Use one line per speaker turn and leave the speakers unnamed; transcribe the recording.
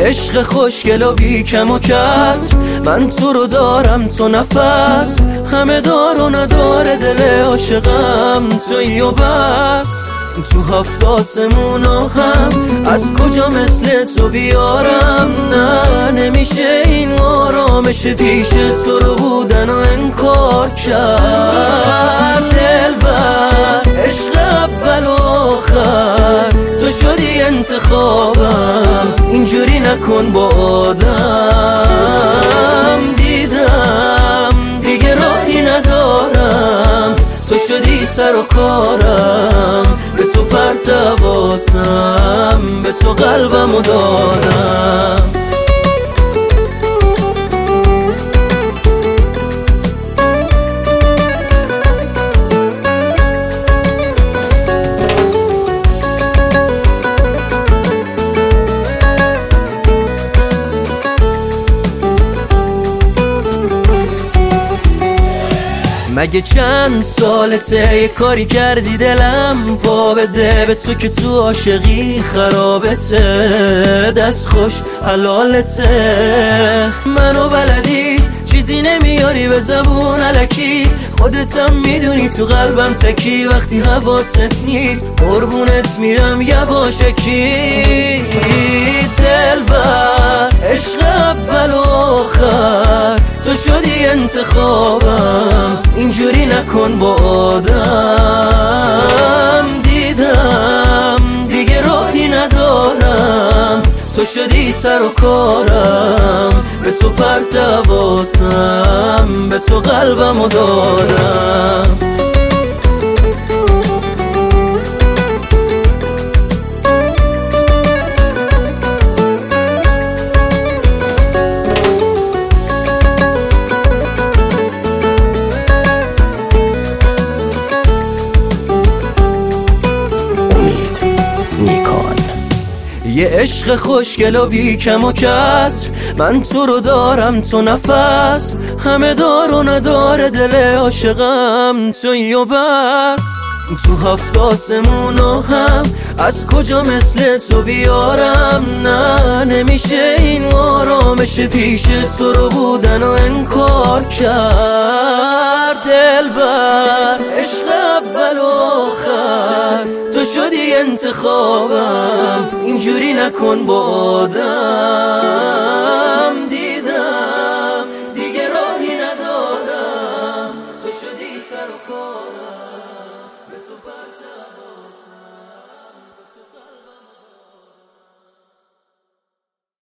عشق خوشگل و بی کم و کسر، من تو رو دارم تو نفس، همه دار و نداره دل عاشقم تویی و بس. تو هفت آسمونو هم از کجا مثل تو بیارم، نه نمیشه این آرامش پیش تو رو بودن و انکار کرد. دلبر عشق اول و آخر تو شدی انتخابم، اینجوری نکن با آدم. دیدم دیگه راهی ندارم، تو شدی سر و کارم، به تو پرتواسم، به تو قلبمو دادم. مگه چند سالته یه کاری کردی دلم پا بده به تو که تو عاشقی خرابته، دست خوش حلالته. منو بلدی چیزی نمیاری به زبون الکی، خودتم میدونی تو قلبم تکی، وقتی حواست نیست قربونت میرم یواشکی. دلبر عشق اول و آخر تو شدی انتخابم، اینجوری نکن با آدم. دیدم دیگه راهی ندارم، تو شدی سر و کارم، به تو پرتواسم، به تو قلبمو دادم. یه عشق خوشگل و بی کم و کسر، من تو رو دارم تو نفس، همه دار و نداره دل عاشقم تویی و بس. تو هفت آسمونو هم از کجا مثل تو بیارم، نه نمیشه این آرامش پیش تو رو بودن و انکار کرد. دلبر عشق اول و آخر تو شدی انتخابم، اینجوری نکن با آدم. دیدم دیگه راهی ندارم، تو شدی سر و کارم، به تو